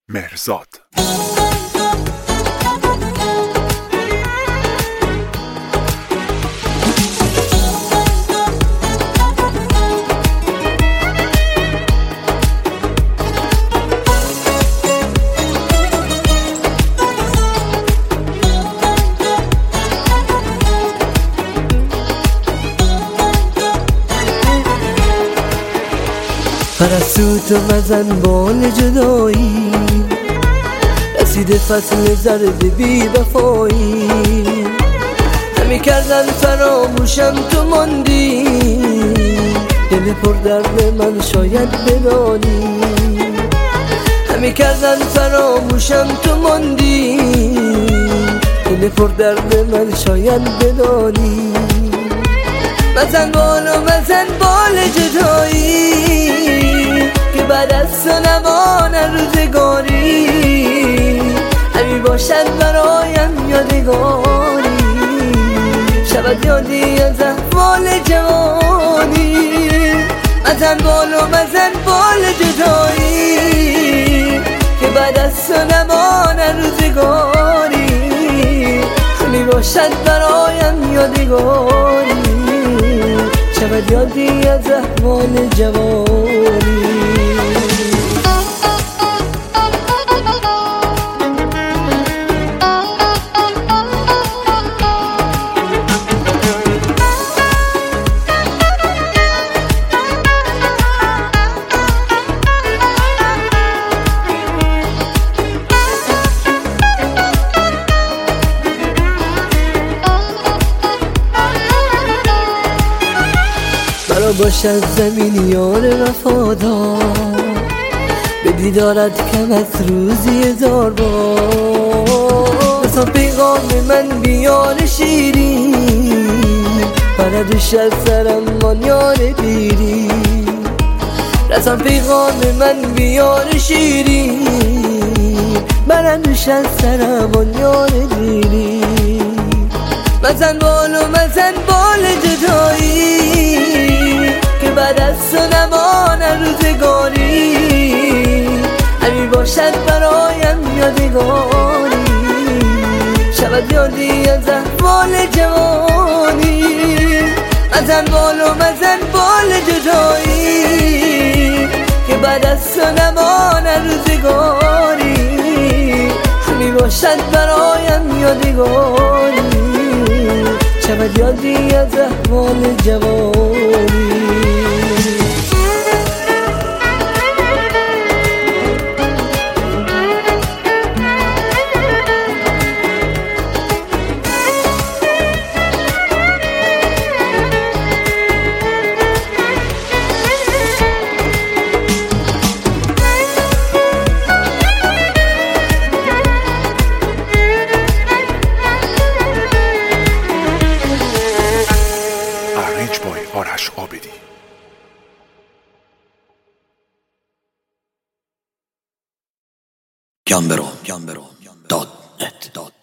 مهرزاد. پرستو تو مزن بال جدایی، رسیده فصل زرد بی وفایی. همی کردن فراموشم تو ماندی، دل پر درد من شاید بدانی. همی کردن فراموشم تو ماندی، دل پر درد من شاید بدانی. مزن بال جدایی، که بعد از تو نمان روزگاری. همی باشد برایم یادگاری، شود یادی از احوال جوانی. مزن بال جدایی، که بعد از تو نمان روزگاری. همی باشد برایم یادگاری، شود یادی از احوال جوانی. مرا باشد زمین یار وفادار، به دیدارت کم از روزی 1000 بار. رسان پیغام من بیار شیرین، بردوش از سرم آن یار دیری. رسان پیغام من بیار شیرین، بردوش از سرم آن یار دیری. مزن بال جدایی، که بعد از تو نمان روزگاری. همی باشد برایم یادگاری، شود یادی از احوال جوانی. مزن بال جدایی، که بعد از تو نمان روزگاری. همی باشد برایم یادگاری، شود یادی از احوال جوانی. آرش عابدی. Gambero.net